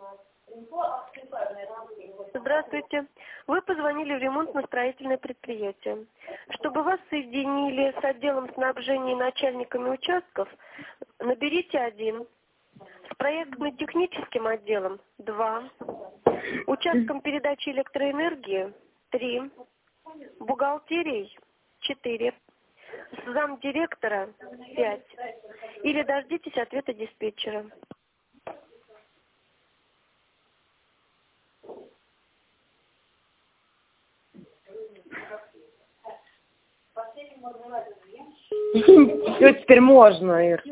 Здравствуйте. Вы позвонили в ремонтно-строительное предприятие. Чтобы вас соединили с отделом снабжения и начальниками участков, наберите 1. С проектно-техническим отделом 2. Участком передачи электроэнергии 3. Бухгалтерией 4. С замдиректора 5. Или дождитесь ответа диспетчера. Все, теперь можно, Ир.